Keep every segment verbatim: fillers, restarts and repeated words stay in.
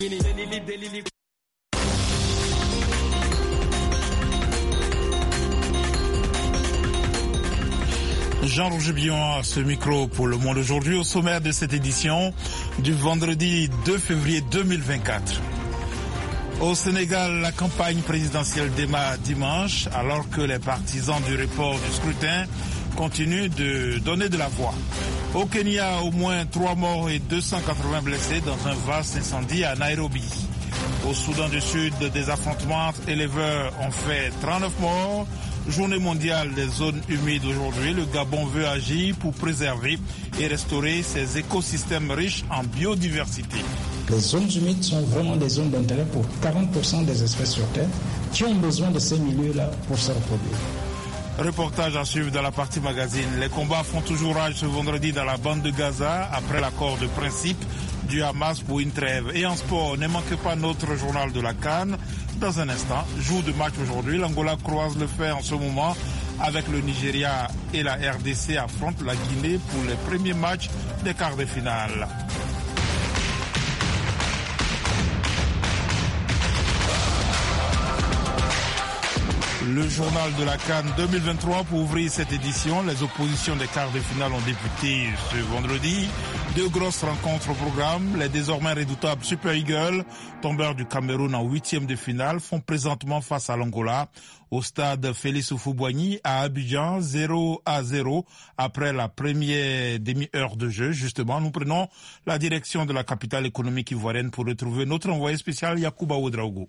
Jean-Roger Billon à ce micro pour Le Monde aujourd'hui, au sommaire de cette édition du vendredi deux février deux mille vingt-quatre. Au Sénégal, la campagne présidentielle démarre dimanche alors que les partisans du report du scrutin continuent de donner de la voix. Au Kenya, au moins trois morts et deux cent quatre-vingts blessés dans un vaste incendie à Nairobi. Au Soudan du Sud, des affrontements entre éleveurs ont fait trente-neuf morts. Journée mondiale des zones humides aujourd'hui, le Gabon veut agir pour préserver et restaurer ses écosystèmes riches en biodiversité. Les zones humides sont vraiment des zones d'intérêt pour quarante pour cent des espèces sur Terre qui ont besoin de ces milieux-là pour se reproduire. Reportage à suivre dans la partie magazine. Les combats font toujours rage ce vendredi dans la bande de Gaza après l'accord de principe du Hamas pour une trêve. Et en sport, ne manquez pas notre journal de la CAN. Dans un instant, jour de match aujourd'hui, l'Angola croise le fer en ce moment avec le Nigeria et la R D C affrontent la Guinée pour les premiers matchs des quarts de finale. Le journal de la CAN deux mille vingt-trois pour ouvrir cette édition. Les oppositions des quarts de finale ont débuté ce vendredi. Deux grosses rencontres au programme. Les désormais redoutables Super Eagles, tombeurs du Cameroun en huitième de finale, font présentement face à l'Angola au stade Félix Houphouët-Boigny à Abidjan, zéro à zéro après la première demi-heure de jeu. Justement, nous prenons la direction de la capitale économique ivoirienne pour retrouver notre envoyé spécial Yacouba Ouedraogo.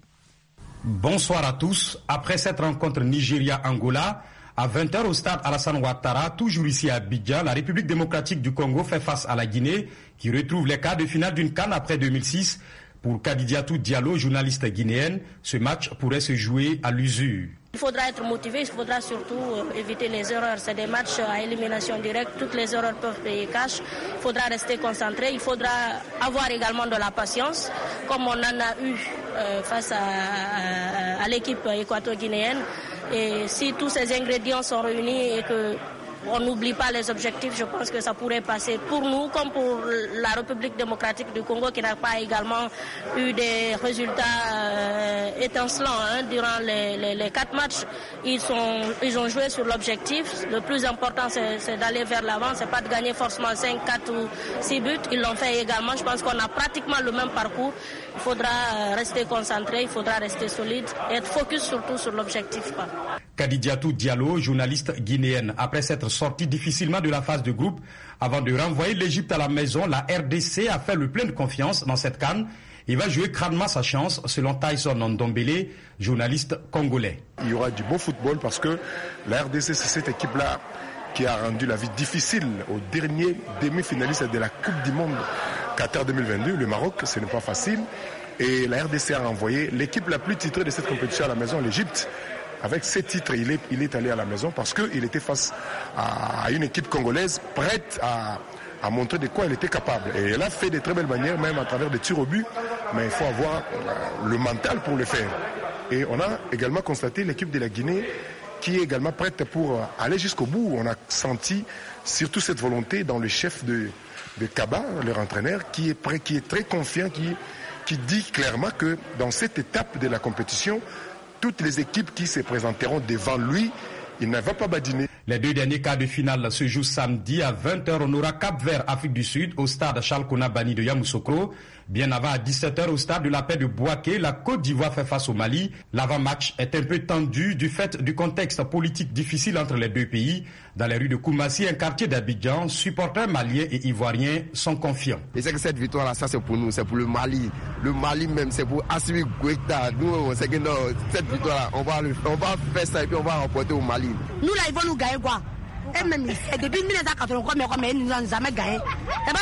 Bonsoir à tous. Après cette rencontre Nigeria-Angola, à vingt heures au stade Alassane Ouattara, toujours ici à Abidjan, la République démocratique du Congo fait face à la Guinée, qui retrouve les quarts de finale d'une CAN après deux mille six. Pour Kadidiatou Diallo, journaliste guinéenne, ce match pourrait se jouer à l'usure. Il faudra être motivé, il faudra surtout éviter les erreurs. C'est des matchs à élimination directe, toutes les erreurs peuvent payer cash. Il faudra rester concentré, il faudra avoir également de la patience, comme on en a eu euh, face à, à, à l'équipe équato-guinéenne. Et si tous ces ingrédients sont réunis et que on n'oublie pas les objectifs, je pense que ça pourrait passer pour nous comme pour la République démocratique du Congo qui n'a pas également eu des résultats euh, étincelants hein, durant les, les, les quatre matchs. Ils, sont, ils ont joué sur l'objectif. Le plus important, c'est, c'est d'aller vers l'avant. C'est pas de gagner forcément cinq, quatre ou six buts. Ils l'ont fait également. Je pense qu'on a pratiquement le même parcours. Il faudra rester concentré, il faudra rester solide et être focus surtout sur l'objectif. Quoi. Kadidiatou Diallo, journaliste guinéenne. Après s'être sorti difficilement de la phase de groupe, avant de renvoyer l'Égypte à la maison, la R D C a fait le plein de confiance dans cette CAN. Il va jouer crânement sa chance, selon Tyson Ndombele, journaliste congolais. Il y aura du beau football parce que la R D C, c'est cette équipe-là qui a rendu la vie difficile au dernier demi-finaliste de la Coupe du Monde Qatar deux mille vingt-deux. Le Maroc, ce n'est pas facile. Et la R D C a renvoyé l'équipe la plus titrée de cette compétition à la maison, l'Égypte. Avec ces titres, il est, il est allé à la maison parce qu'il était face à, à une équipe congolaise prête à, à montrer de quoi elle était capable. Et elle a fait de très belles manières, même à travers des tirs au but, mais il faut avoir euh, le mental pour le faire. Et on a également constaté l'équipe de la Guinée qui est également prête pour aller jusqu'au bout. On a senti surtout cette volonté dans le chef de, de Kaba, leur entraîneur, qui est prêt, qui est très confiant, qui, qui dit clairement que dans cette étape de la compétition, toutes les équipes qui se présenteront devant lui, il ne va pas badiner. Les deux derniers quarts de finale se jouent samedi à vingt heures. On aura Cap-Vert, Afrique du Sud, au stade Charles Kouna-Bani de Yamoussoukro. Bien avant, à dix-sept heures, au stade de la Paix de Bouaké, la Côte d'Ivoire fait face au Mali. L'avant-match est un peu tendu du fait du contexte politique difficile entre les deux pays. Dans les rues de Koumassi, un quartier d'Abidjan, supporters maliens et ivoiriens sont confiants. Et c'est que cette victoire-là, ça c'est pour nous, c'est pour le Mali. Le Mali même, c'est pour Assimi Goïta. Nous, on sait que non, cette victoire-là, on va, on va faire ça et puis on va remporter au Mali. Nous là, ils vont nous gagner quoi? Et même, depuis mille neuf cent quatre-vingt-trois, mais ils n'ont jamais gagné. C'est pas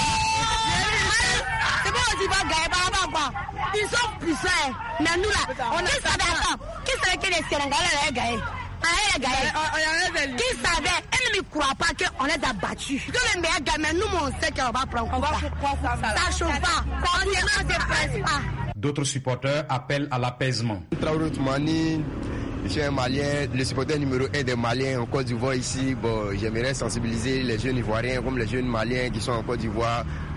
aussi pas gagner par rapport à quoi? Ils sont puissants. Mais nous là, on qui savait attends, qui savait que les Sénégalais allaient gagner? On allait gagner. Qui savait? Elle ne croit pas qu'on les a battus. Que les meilleurs gagnent, mais nous, on sait qu'on va prendre. On va ça. Ça chauffe pas. On ne se presse pas. D'autres supporters appellent à l'apaisement. Traoré Toumani, je suis un Malien, le supporter numéro un des Maliens en Côte d'Ivoire ici. Bon, j'aimerais sensibiliser les jeunes Ivoiriens comme les jeunes Maliens qui sont en Côte d'Ivoire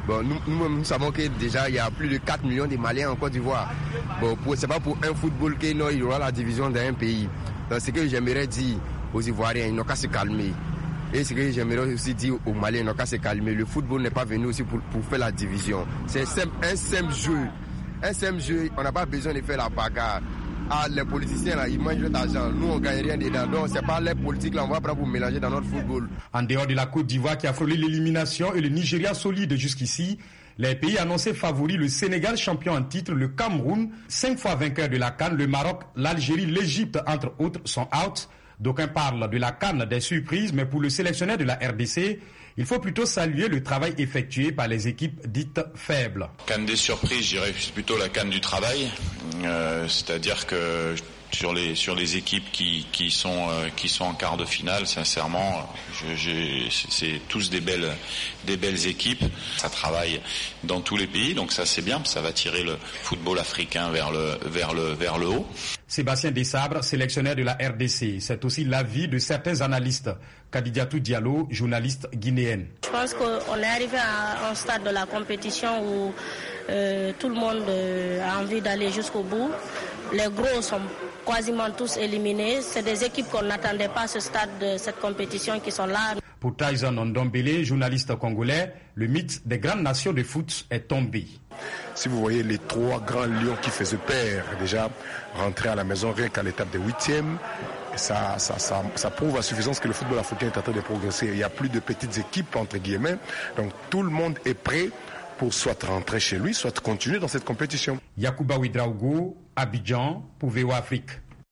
Bon, nous, nous, nous savons que déjà il y a plus de quatre millions de Maliens en Côte d'Ivoire. Bon, pour, c'est pas pour un football qu'il y aura la division d'un pays. Donc ce que j'aimerais dire aux Ivoiriens, ils n'ont qu'à se calmer. Et ce que j'aimerais aussi dire aux Maliens, ils n'ont qu'à se calmer. Le football n'est pas venu aussi pour, pour faire la division. C'est simple, un simple jeu. Un simple jeu, on n'a pas besoin de faire la bagarre. Ah, les politiciens, là, ils mangent d'argent. Nous, on ne gagne rien dedans. Donc, ce n'est pas les politiques, là, on va prendre pour mélanger dans notre football. En dehors de la Côte d'Ivoire qui a frôlé l'élimination et le Nigeria solide jusqu'ici, les pays annoncés favoris, le Sénégal champion en titre, le Cameroun, cinq fois vainqueur de la CAN, le Maroc, l'Algérie, l'Égypte, entre autres, sont out. D'aucuns parlent de la CAN des surprises, mais pour le sélectionneur de la R D C, il faut plutôt saluer le travail effectué par les équipes dites faibles. CAN des surprises, je dirais plutôt la CAN du travail, euh, c'est-à-dire que sur les sur les équipes qui qui sont euh, qui sont en quart de finale, sincèrement, je, je, c'est tous des belles des belles équipes. Ça travaille dans tous les pays, donc ça c'est bien, ça va tirer le football africain vers le vers le vers le haut. Sébastien Desabre, sélectionneur de la R D C, c'est aussi l'avis de certains analystes. Kadidiatou Diallo, journaliste guinéenne. Je pense qu'on est arrivé à un stade de la compétition où euh, tout le monde euh, a envie d'aller jusqu'au bout. Les gros sont quasiment tous éliminés. C'est des équipes qu'on n'attendait pas à ce stade de cette compétition qui sont là. Pour Tyson Ndombele, journaliste congolais, le mythe des grandes nations de foot est tombé. Si vous voyez les trois grands lions qui faisaient peur, déjà rentrer à la maison rien qu'à l'étape des huitièmes, ça, ça, ça, ça prouve à suffisance que le football africain est en train de progresser. Il n'y a plus de petites équipes, entre guillemets, donc tout le monde est prêt pour soit rentrer chez lui, soit continuer dans cette compétition. Yacouba Ouedraogo, Abidjan, pour V O A Afrique.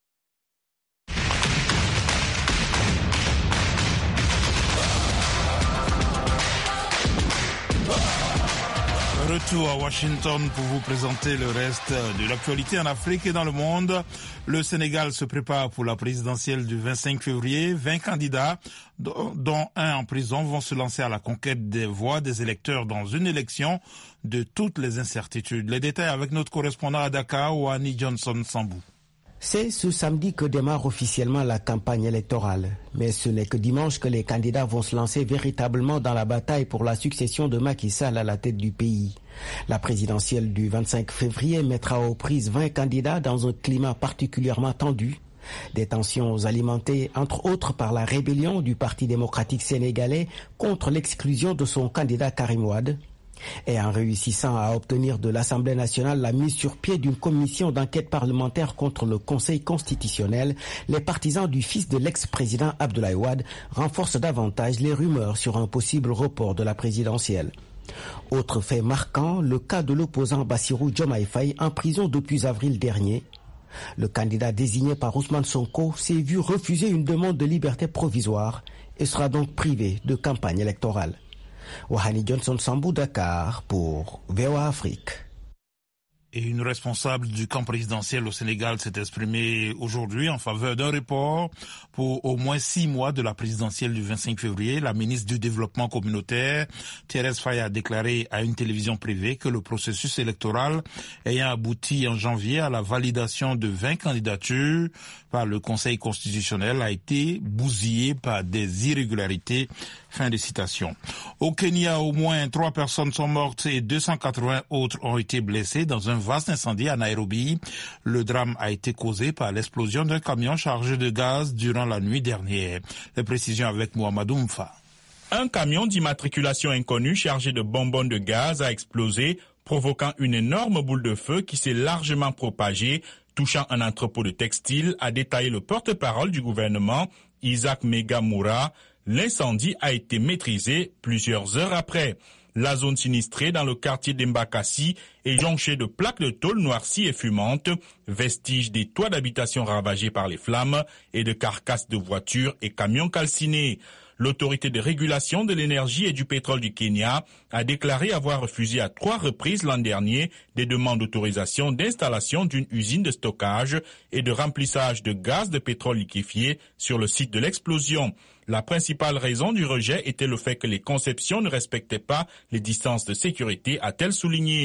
Retour à Washington pour vous présenter le reste de l'actualité en Afrique et dans le monde. Le Sénégal se prépare pour la présidentielle du vingt-cinq février. vingt candidats, dont un en prison, vont se lancer à la conquête des voix des électeurs dans une élection de toutes les incertitudes. Les détails avec notre correspondant à Dakar, Wani Johnson Sambou. C'est ce samedi que démarre officiellement la campagne électorale. Mais ce n'est que dimanche que les candidats vont se lancer véritablement dans la bataille pour la succession de Macky Sall à la tête du pays. La présidentielle du vingt-cinq février mettra aux prises vingt candidats dans un climat particulièrement tendu. Des tensions alimentées entre autres par la rébellion du Parti démocratique sénégalais contre l'exclusion de son candidat Karim Wade. Et en réussissant à obtenir de l'Assemblée nationale la mise sur pied d'une commission d'enquête parlementaire contre le Conseil constitutionnel, les partisans du fils de l'ex-président Abdoulaye Wade renforcent davantage les rumeurs sur un possible report de la présidentielle. Autre fait marquant, le cas de l'opposant Bassirou Diomaye Faye en prison depuis avril dernier. Le candidat désigné par Ousmane Sonko s'est vu refuser une demande de liberté provisoire et sera donc privé de campagne électorale. Wahani Johnson Sambou, Dakar pour V O A Afrique. Et une responsable du camp présidentiel au Sénégal s'est exprimée aujourd'hui en faveur d'un report pour au moins six mois de la présidentielle du vingt-cinq février. La ministre du Développement communautaire, Thérèse Faye, a déclaré à une télévision privée que le processus électoral ayant abouti en janvier à la validation de vingt candidatures par le Conseil constitutionnel a été bousillé par des irrégularités. Fin de citation. Au Kenya, au moins trois personnes sont mortes et deux cent quatre-vingts autres ont été blessées dans un vaste incendie à Nairobi. Le drame a été causé par l'explosion d'un camion chargé de gaz durant la nuit dernière. Les précisions avec Mohamedou Mfa. Un camion d'immatriculation inconnue chargé de bonbons de gaz a explosé, provoquant une énorme boule de feu qui s'est largement propagée, touchant un entrepôt de textiles, a détaillé le porte-parole du gouvernement, Isaac Megamoura. L'incendie a été maîtrisé plusieurs heures après. La zone sinistrée dans le quartier d'Embakassi est jonchée de plaques de tôle noircies et fumantes, vestiges des toits d'habitation ravagés par les flammes et de carcasses de voitures et camions calcinés. L'autorité de régulation de l'énergie et du pétrole du Kenya a déclaré avoir refusé à trois reprises l'an dernier des demandes d'autorisation d'installation d'une usine de stockage et de remplissage de gaz de pétrole liquéfié sur le site de l'explosion. La principale raison du rejet était le fait que les conceptions ne respectaient pas les distances de sécurité, a-t-elle souligné.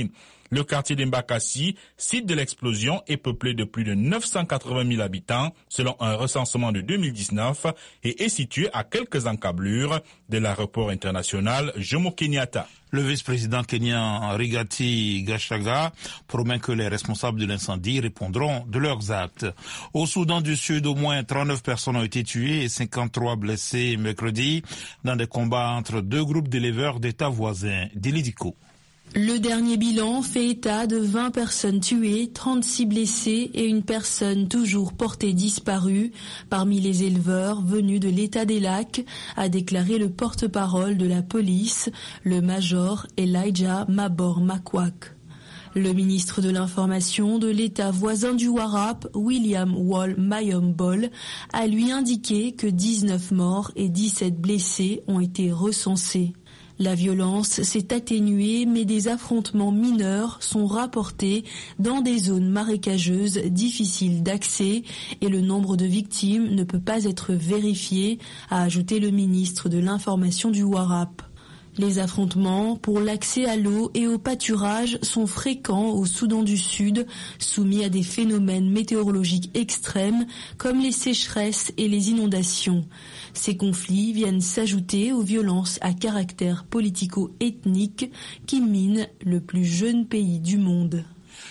Le quartier d'Embakassi, site de l'explosion, est peuplé de plus de neuf cent quatre-vingt mille habitants, selon un recensement de deux mille dix-neuf, et est situé à quelques encablures de l'aéroport international Jomo Kenyatta. Le vice-président kenyan Rigathi Gachagua promet que les responsables de l'incendie répondront de leurs actes. Au Soudan du Sud, au moins trente-neuf personnes ont été tuées et cinquante-trois blessées mercredi dans des combats entre deux groupes d'éleveurs d'États voisins. Dilidico. Le dernier bilan fait état de vingt personnes tuées, trente-six blessées et une personne toujours portée disparue parmi les éleveurs venus de l'État des Lacs, a déclaré le porte-parole de la police, le major Elijah Mabor Makwak. Le ministre de l'Information de l'État voisin du Warrap, William Wall Mayombol, a lui indiqué que dix-neuf morts et dix-sept blessés ont été recensés. La violence s'est atténuée, mais des affrontements mineurs sont rapportés dans des zones marécageuses difficiles d'accès et le nombre de victimes ne peut pas être vérifié, a ajouté le ministre de l'Information du Warrap. Les affrontements pour l'accès à l'eau et au pâturage sont fréquents au Soudan du Sud, soumis à des phénomènes météorologiques extrêmes comme les sécheresses et les inondations. Ces conflits viennent s'ajouter aux violences à caractère politico-ethnique qui minent le plus jeune pays du monde.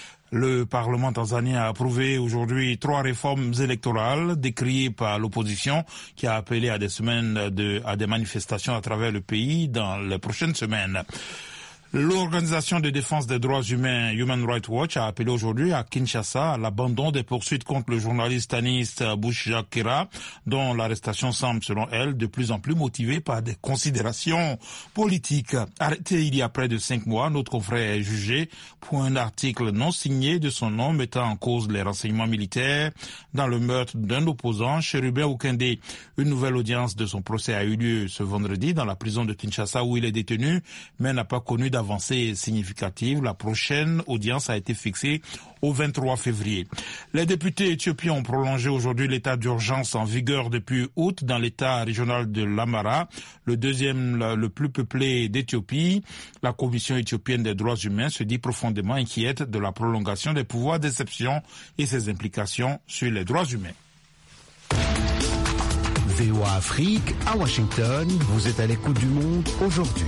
Le Parlement tanzanien a approuvé aujourd'hui trois réformes électorales décriées par l'opposition qui a appelé à des semaines de, à des manifestations à travers le pays dans les prochaines semaines. L'organisation de défense des droits humains Human Rights Watch a appelé aujourd'hui à Kinshasa à l'abandon des poursuites contre le journaliste Anis Bouchakira, dont l'arrestation semble, selon elle, de plus en plus motivée par des considérations politiques. Arrêté il y a près de cinq mois, notre confrère est jugé pour un article non signé de son nom mettant en cause les renseignements militaires dans le meurtre d'un opposant, Cherubin Okende. Une nouvelle audience de son procès a eu lieu ce vendredi dans la prison de Kinshasa où il est détenu, mais n'a pas connu avancée significative. La prochaine audience a été fixée au vingt-trois février. Les députés éthiopiens ont prolongé aujourd'hui l'état d'urgence en vigueur depuis août dans l'état régional de l'Amara, le deuxième le plus peuplé d'Éthiopie. La Commission éthiopienne des droits humains se dit profondément inquiète de la prolongation des pouvoirs d'exception et ses implications sur les droits humains. V O A Afrique, à Washington, vous êtes à l'écoute du monde aujourd'hui.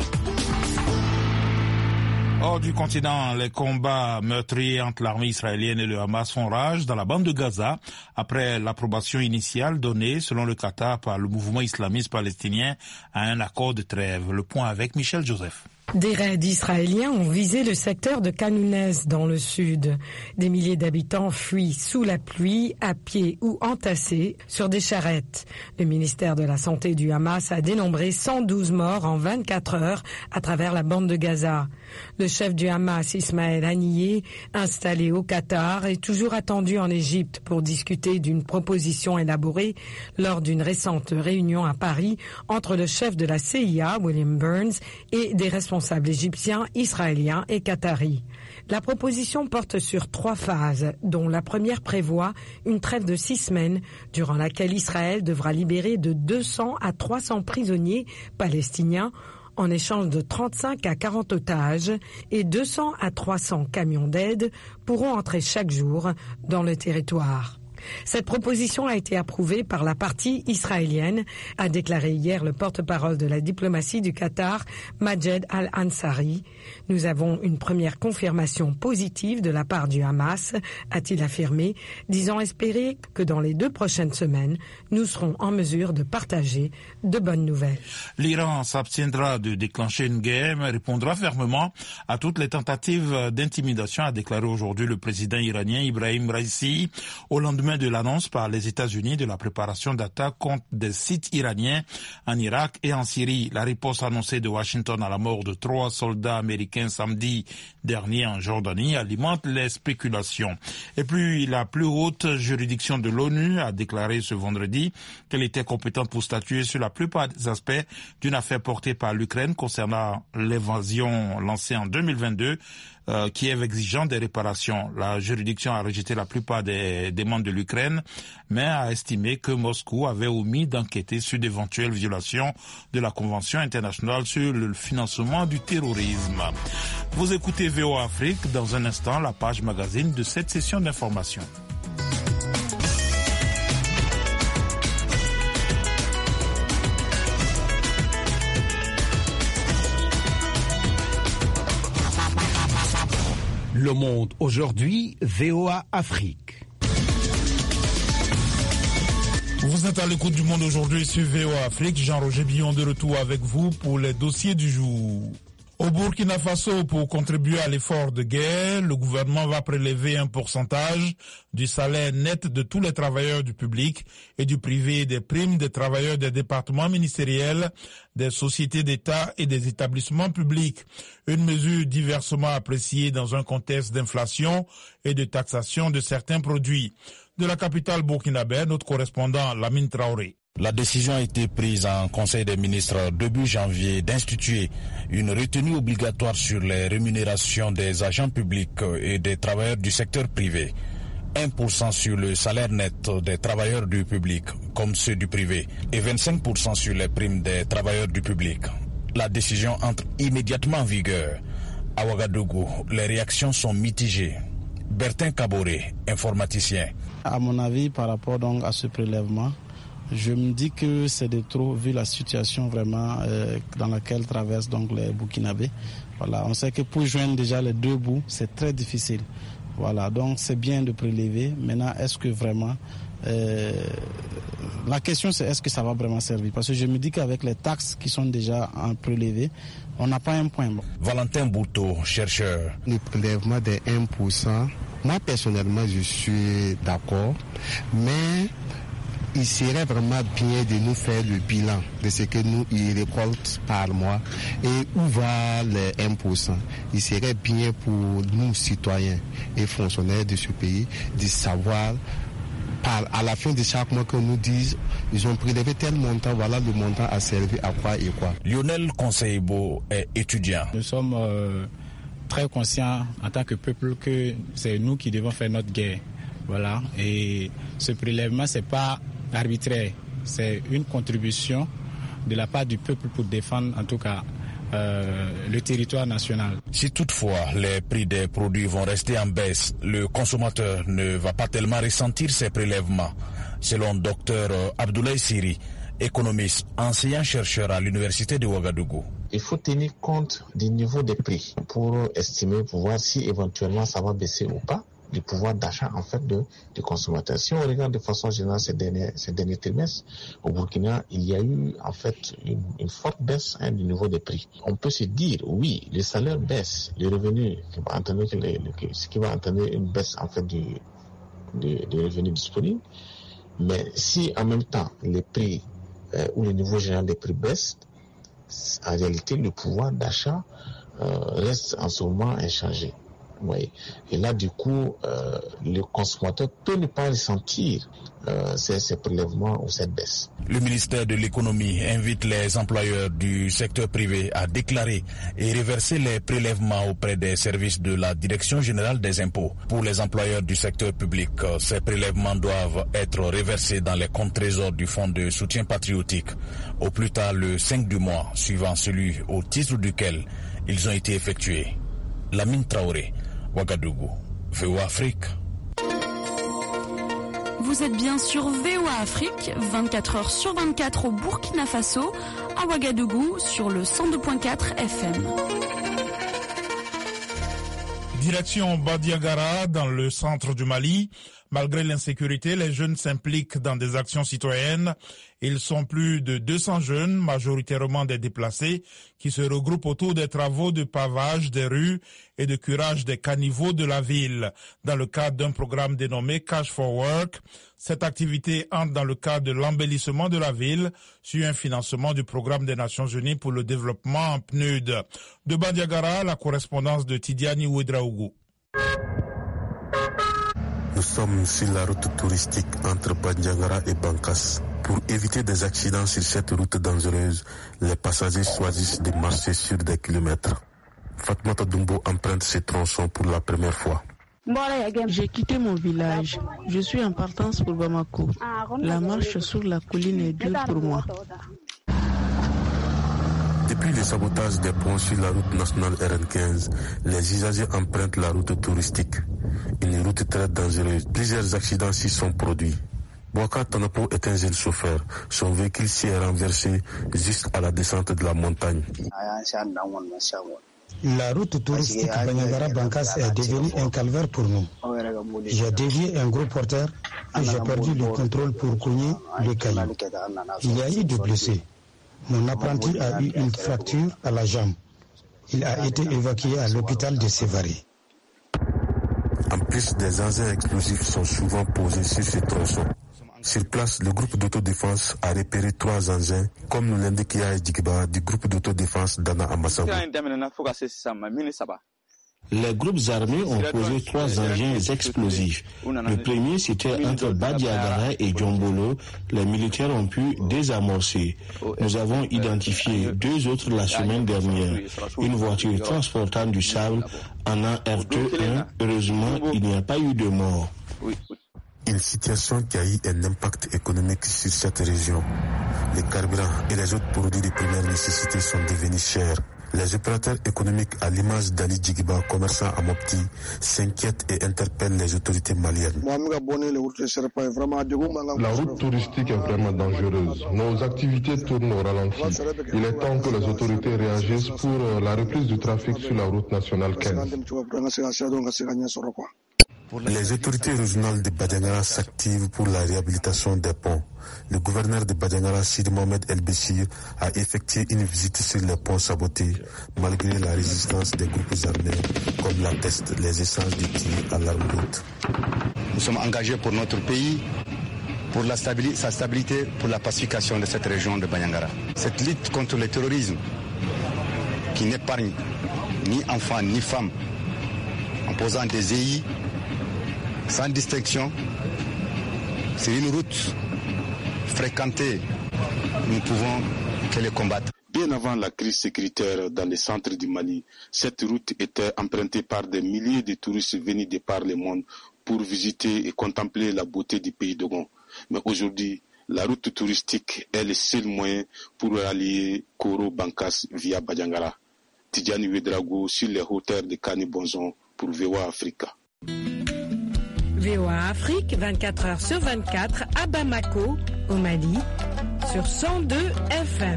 Hors du continent, les combats meurtriers entre l'armée israélienne et le Hamas font rage dans la bande de Gaza après l'approbation initiale donnée, selon le Qatar, par le mouvement islamiste palestinien à un accord de trêve. Le point avec Michel Joseph. Des raids israéliens ont visé le secteur de Khan Younes dans le sud. Des milliers d'habitants fuient sous la pluie, à pied ou entassés sur des charrettes. Le ministère de la Santé du Hamas a dénombré cent douze morts en vingt-quatre heures à travers la bande de Gaza. Le chef du Hamas, Ismaël Haniyeh, installé au Qatar, est toujours attendu en Égypte pour discuter d'une proposition élaborée lors d'une récente réunion à Paris entre le chef de la C I A, William Burns, et des responsables égyptiens, israéliens et qataris. La proposition porte sur trois phases, dont la première prévoit une trêve de six semaines, durant laquelle Israël devra libérer de deux cents à trois cents prisonniers palestiniens en échange de trente-cinq à quarante otages, et deux cents à trois cents camions d'aide pourront entrer chaque jour dans le territoire. Cette proposition a été approuvée par la partie israélienne, a déclaré hier le porte-parole de la diplomatie du Qatar, Majed Al-Ansari. Nous avons une première confirmation positive de la part du Hamas, a-t-il affirmé, disant espérer que dans les deux prochaines semaines, nous serons en mesure de partager de bonnes nouvelles. L'Iran s'abstiendra de déclencher une guerre, mais répondra fermement à toutes les tentatives d'intimidation, a déclaré aujourd'hui le président iranien Ibrahim Raisi, au lendemain de l'annonce par les États-Unis de la préparation d'attaques contre des sites iraniens en Irak et en Syrie. La réponse annoncée de Washington à la mort de trois soldats américains samedi dernier en Jordanie alimente les spéculations. Et puis, la plus haute juridiction de l'ONU a déclaré ce vendredi qu'elle était compétente pour statuer sur la plupart des aspects d'une affaire portée par l'Ukraine concernant l'invasion lancée en deux mille vingt-deux. Euh, Kiev exigeant des réparations. La juridiction a rejeté la plupart des demandes de l'Ukraine l'Ukraine, mais a estimé que Moscou avait omis d'enquêter sur d'éventuelles violations de la Convention internationale sur le financement du terrorisme. Vous écoutez V O A Afrique, dans un instant la page magazine de cette session d'information. Le Monde aujourd'hui, V O A Afrique. Vous êtes à l'écoute du Monde aujourd'hui sur V O A Afrique. Jean-Roger Billon de retour avec vous pour les dossiers du jour. Au Burkina Faso, pour contribuer à l'effort de guerre, le gouvernement va prélever un pourcentage du salaire net de tous les travailleurs du public et du privé, des primes des travailleurs des départements ministériels, des sociétés d'État et des établissements publics. Une mesure diversement appréciée dans un contexte d'inflation et de taxation de certains produits. De la capitale burkinabé, notre correspondant Lamine Traoré. La décision a été prise en Conseil des ministres début janvier d'instituer une retenue obligatoire sur les rémunérations des agents publics et des travailleurs du secteur privé. un pour cent sur le salaire net des travailleurs du public comme ceux du privé et vingt-cinq pour cent sur les primes des travailleurs du public. La décision entre immédiatement en vigueur. À Ouagadougou, les réactions sont mitigées. Bertin Kaboré, informaticien. À mon avis, par rapport donc à ce prélèvement, je me dis que c'est de trop vu la situation vraiment euh, dans laquelle traversent donc les Burkinabés. Voilà, on sait que pour joindre déjà les deux bouts, c'est très difficile. Voilà, donc c'est bien de prélever. Maintenant, est-ce que vraiment euh, la question c'est est-ce que ça va vraiment servir? Parce que je me dis qu'avec les taxes qui sont déjà en prélevées, on n'a pas un point. Bon. Valentin Bouteau, chercheur. Le prélèvement des un pour cent, moi personnellement je suis d'accord, mais il serait vraiment bien de nous faire le bilan de ce que nous y récoltent par mois et où va les un pour cent. Il serait bien pour nous, citoyens et fonctionnaires de ce pays, de savoir par, à la fin de chaque mois que nous disent ils ont prélevé tel montant, voilà le montant a servi à quoi et quoi. Lionel Conseilbo est étudiant. Nous sommes euh, très conscients en tant que peuple que c'est nous qui devons faire notre guerre. Voilà. Et ce prélèvement, c'est pas arbitraire, c'est une contribution de la part du peuple pour défendre en tout cas euh, le territoire national. Si toutefois les prix des produits vont rester en baisse, le consommateur ne va pas tellement ressentir ces prélèvements, selon docteur Abdoulaye Siri, économiste, enseignant-chercheur à l'université de Ouagadougou. Il faut tenir compte du niveau des prix pour estimer, pour voir si éventuellement ça va baisser ou pas. Du pouvoir d'achat en fait de, du consommateur. Si on regarde de façon générale ces derniers, ces derniers trimestres, au Burkina, il y a eu en fait une, une forte baisse hein, du niveau des prix. On peut se dire, oui, les salaires baissent, les revenus, qui va entraîner que les, que, ce qui va entraîner une baisse en fait du, du, du revenu disponible. Mais si en même temps les prix euh, ou le niveau général des prix baissent, en réalité le pouvoir d'achat euh, reste en ce moment inchangé. Oui. Et là, du coup, euh, le consommateur peut ne pas ressentir euh, ces, ces prélèvements ou cette baisse. Le ministère de l'économie invite les employeurs du secteur privé à déclarer et reverser les prélèvements auprès des services de la Direction générale des impôts. Pour les employeurs du secteur public, ces prélèvements doivent être reversés dans les comptes trésors du Fonds de soutien patriotique, au plus tard le cinq du mois, suivant celui au titre duquel ils ont été effectués. Lamine Traoré, Ouagadougou, V O A Afrique. Vous êtes bien sur V O A Afrique, vingt-quatre heures sur vingt-quatre au Burkina Faso, à Ouagadougou sur le cent deux virgule quatre F M. Direction Badiagara, dans le centre du Mali. Malgré l'insécurité, les jeunes s'impliquent dans des actions citoyennes. Ils sont plus de deux cents jeunes, majoritairement des déplacés, qui se regroupent autour des travaux de pavage des rues et de curage des caniveaux de la ville, dans le cadre d'un programme dénommé Cash for Work. Cette activité entre dans le cadre de l'embellissement de la ville, sur un financement du programme des Nations Unies pour le développement en P N U D. De Badiagara, la correspondance de Tidiane Ouedraougou. Nous sommes sur la route touristique entre Bandiagara et Bankas. Pour éviter des accidents sur cette route dangereuse, les passagers choisissent de marcher sur des kilomètres. Fatmata Dumbo emprunte ce tronçon pour la première fois. J'ai quitté mon village. Je suis en partance pour Bamako. La marche sur la colline est dure pour moi. Depuis le sabotage des ponts sur la route nationale R N quinze, les usagers empruntent la route touristique. Une route très dangereuse. Plusieurs accidents s'y sont produits. Bouaka Tanapo est un jeune chauffeur. Son véhicule s'y est renversé juste à la descente de la montagne. La route touristique Banyangara-Bankas est devenue un calvaire pour nous. J'ai dévié un gros porteur et j'ai perdu le contrôle pour cogner le caillou. Il y a eu des blessés. Mon apprenti a eu une fracture à la jambe. Il a été évacué à l'hôpital de Sévaré. En plus, des engins explosifs sont souvent posés sur ce tronçon. Sur place, le groupe d'autodéfense a repéré trois engins, comme nous l'indique Yaya Djigiba du groupe d'autodéfense d'Anna Amassabou. Les groupes armés ont posé trois engins explosifs. Le premier, c'était entre Badiagara et Djombolo. Les militaires ont pu désamorcer. Nous avons identifié deux autres la semaine dernière. Une voiture transportant du sable en un R T un. Heureusement, il n'y a pas eu de mort. Une situation qui a eu un impact économique sur cette région. Les carburants et les autres produits de première nécessité sont devenus chers. Les opérateurs économiques, à l'image d'Ali Djigiba, commerçant à Mopti, s'inquiètent et interpellent les autorités maliennes. La route touristique est vraiment dangereuse. Nos activités tournent au ralenti. Il est temps que les autorités réagissent pour la reprise du trafic sur la route nationale quinze. Les autorités régionales de Badiangara s'activent pour la réhabilitation des ponts. Le gouverneur de Badiangara, Sidi Mohamed El Béchir, a effectué une visite sur les ponts sabotés, malgré la résistance des groupes armés, comme l'attestent les échanges de tirs à l'arme haute. Nous sommes engagés pour notre pays, pour la stabilité, sa stabilité, pour la pacification de cette région de Badiangara. Cette lutte contre le terrorisme, qui n'épargne ni enfants ni femmes, en posant des E I, sans distinction, c'est une route fréquentée. Nous ne pouvons que les combattre. Bien avant la crise sécuritaire dans le centre du Mali, cette route était empruntée par des milliers de touristes venus de par le monde pour visiter et contempler la beauté du pays d'Ogon. Mais aujourd'hui, la route touristique est le seul moyen pour allier Koro-Bankas via Badiangara. Tidjani Ouedraogo sur les hauteurs de Kani Bonzon pour V O A Africa. V O A Afrique, vingt-quatre heures sur vingt-quatre, à Bamako, au Mali, sur cent deux F M.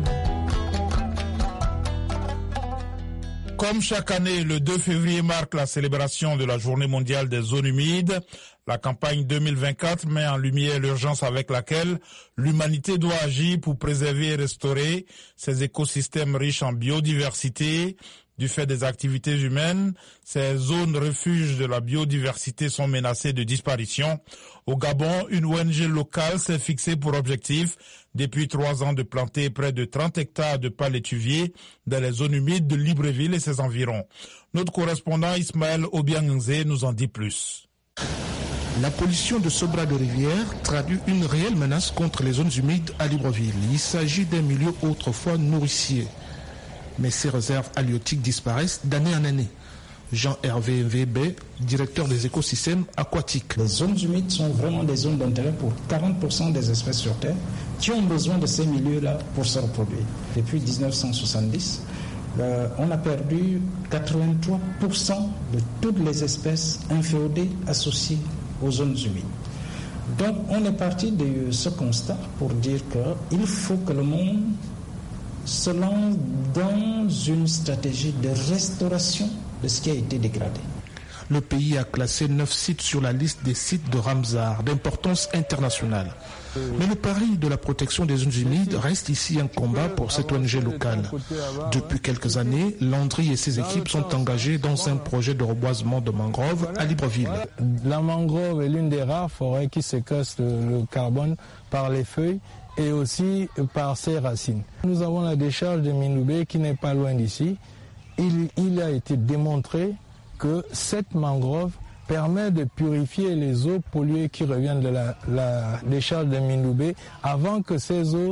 Comme chaque année, le deux février marque la célébration de la Journée mondiale des zones humides. La campagne deux mille vingt-quatre met en lumière l'urgence avec laquelle l'humanité doit agir pour préserver et restaurer ces écosystèmes riches en biodiversité. Du fait des activités humaines, ces zones refuges de la biodiversité sont menacées de disparition. Au Gabon, une O N G locale s'est fixée pour objectif, depuis trois ans, de planter près de trente hectares de palétuviers dans les zones humides de Libreville et ses environs. Notre correspondant Ismaël Obiangze nous en dit plus. La pollution de ce bras de rivière traduit une réelle menace contre les zones humides à Libreville. Il s'agit d'un milieu autrefois nourricier. Mais ces réserves halieutiques disparaissent d'année en année. Jean-Hervé Vébé, directeur des écosystèmes aquatiques. Les zones humides sont vraiment des zones d'intérêt pour quarante pour cent des espèces sur Terre qui ont besoin de ces milieux-là pour se reproduire. Depuis dix-neuf cent soixante-dix, euh, on a perdu quatre-vingt-trois pour cent de toutes les espèces inféodées associées aux zones humides. Donc on est parti de ce constat pour dire qu'il faut que le monde se lance dans une stratégie de restauration de ce qui a été dégradé. Le pays a classé neuf sites sur la liste des sites de Ramsar d'importance internationale. Mais le pari de la protection des zones humides reste ici un combat pour cette O N G locale. Depuis quelques années, Landry et ses équipes sont engagés dans un projet de reboisement de mangroves à Libreville. La mangrove est l'une des rares forêts qui séquestre le carbone par les feuilles et aussi par ses racines. Nous avons la décharge de Mindoubé qui n'est pas loin d'ici. Il, il a été démontré que cette mangrove permet de purifier les eaux polluées qui reviennent de la, la décharge de Mindoubé avant que ces eaux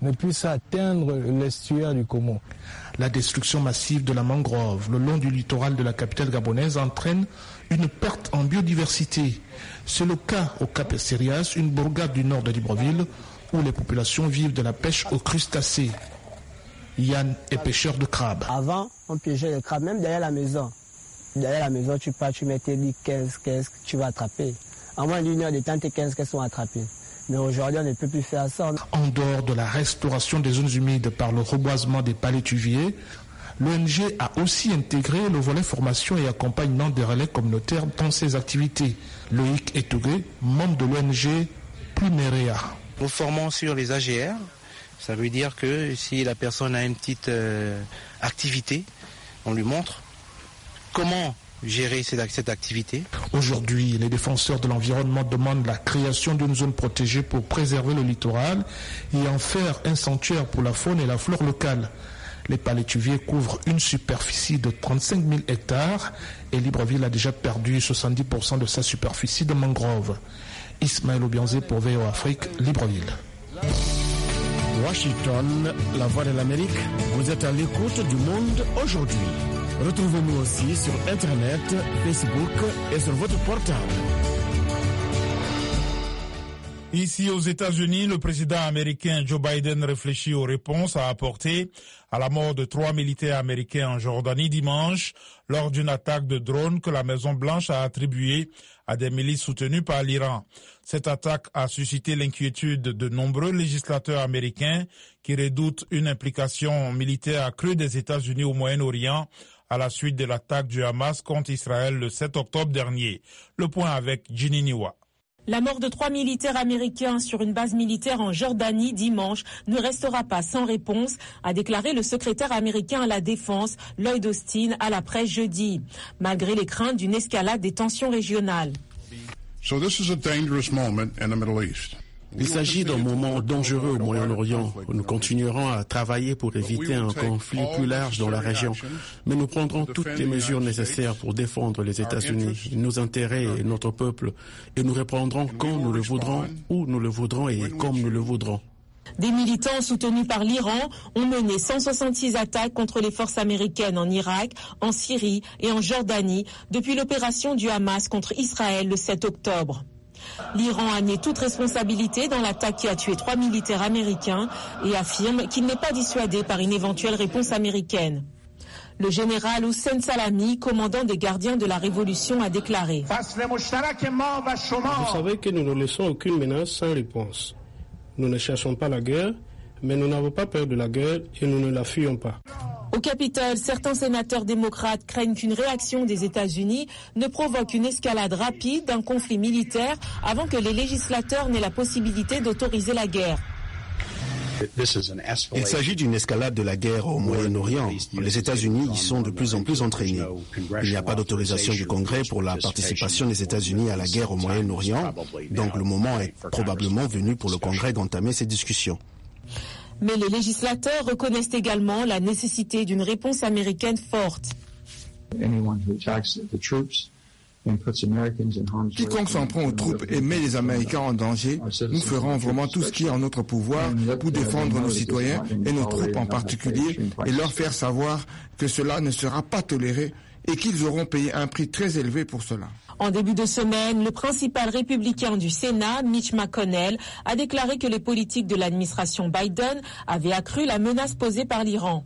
ne puisse atteindre l'estuaire du Congo. La destruction massive de la mangrove le long du littoral de la capitale gabonaise entraîne une perte en biodiversité. C'est le cas au Cap Estérias, une bourgade du nord de Libreville, où les populations vivent de la pêche aux crustacés. Yann est pêcheur de crabes. Avant, on pêchait les crabes, même derrière la maison. Derrière la maison, tu pars, tu mets tes quinze, quinze, tu vas attraper. En moins d'une heure de temps, tes quinze, quinze sont attrapés. Mais aujourd'hui, on ne peut plus faire ça. En dehors de la restauration des zones humides par le reboisement des palétuviers, l'O N G a aussi intégré le volet formation et accompagnement des relais communautaires dans ses activités. Loïc Etougué, membre de l'O N G Plumerea. Nous formons sur les A G R. Ça veut dire que si la personne a une petite euh, activité, on lui montre comment gérer cette, cette activité. Aujourd'hui, les défenseurs de l'environnement demandent la création d'une zone protégée pour préserver le littoral et en faire un sanctuaire pour la faune et la flore locale. Les palétuviers couvrent une superficie de trente-cinq mille hectares et Libreville a déjà perdu soixante-dix pour cent de sa superficie de mangrove. Ismaël Obianzé pour V O Afrique, Libreville. Washington, la voix de l'Amérique, vous êtes à l'écoute du monde aujourd'hui. Retrouvez-nous aussi sur Internet, Facebook et sur votre portable. Ici aux États-Unis, le président américain Joe Biden réfléchit aux réponses à apporter à la mort de trois militaires américains en Jordanie dimanche lors d'une attaque de drone que la Maison-Blanche a attribuée à des milices soutenues par l'Iran. Cette attaque a suscité l'inquiétude de nombreux législateurs américains qui redoutent une implication militaire accrue des États-Unis au Moyen-Orient à la suite de l'attaque du Hamas contre Israël le sept octobre dernier. Le point avec Ginny Niwa. La mort de trois militaires américains sur une base militaire en Jordanie dimanche ne restera pas sans réponse, a déclaré le secrétaire américain à la Défense, Lloyd Austin, à la presse jeudi, malgré les craintes d'une escalade des tensions régionales. So this is a dangerous moment in the Middle East. Il s'agit d'un moment dangereux au Moyen-Orient. Nous continuerons à travailler pour éviter un conflit plus large dans la région, mais nous prendrons toutes les mesures nécessaires pour défendre les États-Unis, nos intérêts et notre peuple, et nous répondrons quand nous le voudrons, où nous le voudrons et comme nous le voudrons. Des militants soutenus par l'Iran ont mené cent soixante-six attaques contre les forces américaines en Irak, en Syrie et en Jordanie depuis l'opération du Hamas contre Israël le sept octobre. L'Iran a nié toute responsabilité dans l'attaque qui a tué trois militaires américains et affirme qu'il n'est pas dissuadé par une éventuelle réponse américaine. Le général Hussein Salami, commandant des gardiens de la Révolution, a déclaré « Vous savez que nous ne laissons aucune menace sans réponse. Nous ne cherchons pas la guerre, mais nous n'avons pas peur de la guerre et nous ne la fuyons pas. » Au Capitole, certains sénateurs démocrates craignent qu'une réaction des États-Unis ne provoque une escalade rapide d'un conflit militaire avant que les législateurs n'aient la possibilité d'autoriser la guerre. Il s'agit d'une escalade de la guerre au Moyen-Orient. Les États-Unis y sont de plus en plus entraînés. Il n'y a pas d'autorisation du Congrès pour la participation des États-Unis à la guerre au Moyen-Orient, donc le moment est probablement venu pour le Congrès d'entamer ces discussions. Mais les législateurs reconnaissent également la nécessité d'une réponse américaine forte. Quiconque s'en prend aux troupes et met les Américains en danger, nous ferons vraiment tout ce qui est en notre pouvoir pour défendre nos citoyens et nos troupes en particulier et leur faire savoir que cela ne sera pas toléré et qu'ils auront payé un prix très élevé pour cela. En début de semaine, le principal républicain du Sénat, Mitch McConnell, a déclaré que les politiques de l'administration Biden avaient accru la menace posée par l'Iran.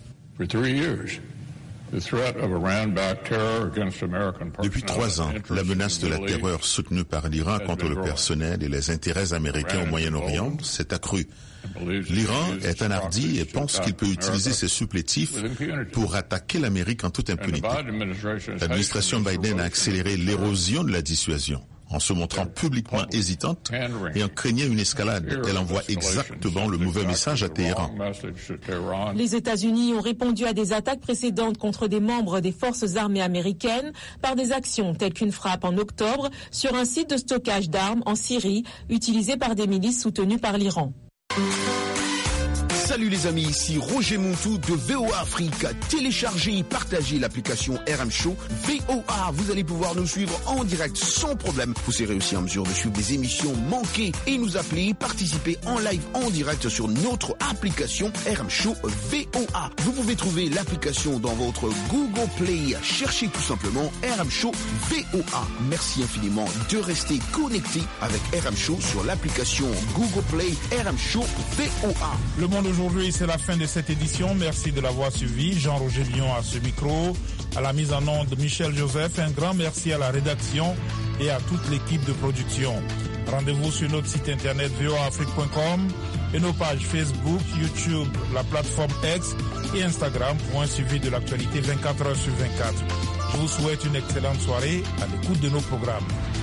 Depuis trois ans, la menace de la terreur soutenue par l'Iran contre le personnel et les intérêts américains au Moyen-Orient s'est accrue. L'Iran est enhardi et pense qu'il peut utiliser ses supplétifs pour attaquer l'Amérique en toute impunité. L'administration Biden a accéléré l'érosion de la dissuasion. En se montrant publiquement hésitante et en craignant une escalade, elle envoie exactement le mauvais message à Téhéran. Les États-Unis ont répondu à des attaques précédentes contre des membres des forces armées américaines par des actions telles qu'une frappe en octobre sur un site de stockage d'armes en Syrie utilisé par des milices soutenues par l'Iran. Salut les amis, ici Roger Montou de V O A Afrique. Téléchargez et partagez l'application R M Show V O A. Vous allez pouvoir nous suivre en direct sans problème. Vous serez aussi en mesure de suivre des émissions manquées et nous appeler, participer en live en direct sur notre application R M Show V O A. Vous pouvez trouver l'application dans votre Google Play. Cherchez tout simplement R M Show V O A. Merci infiniment de rester connecté avec R M Show sur l'application Google Play R M Show V O A. Le monde aujourd'hui, c'est la fin de cette édition. Merci de l'avoir suivi. Jean-Roger Billon à ce micro, à la mise en onde de Michel Joseph. Un grand merci à la rédaction et à toute l'équipe de production. Rendez-vous sur notre site internet v o a afrique point com et nos pages Facebook, YouTube, la plateforme X et Instagram pour un suivi de l'actualité vingt-quatre heures sur vingt-quatre. Je vous souhaite une excellente soirée à l'écoute de nos programmes.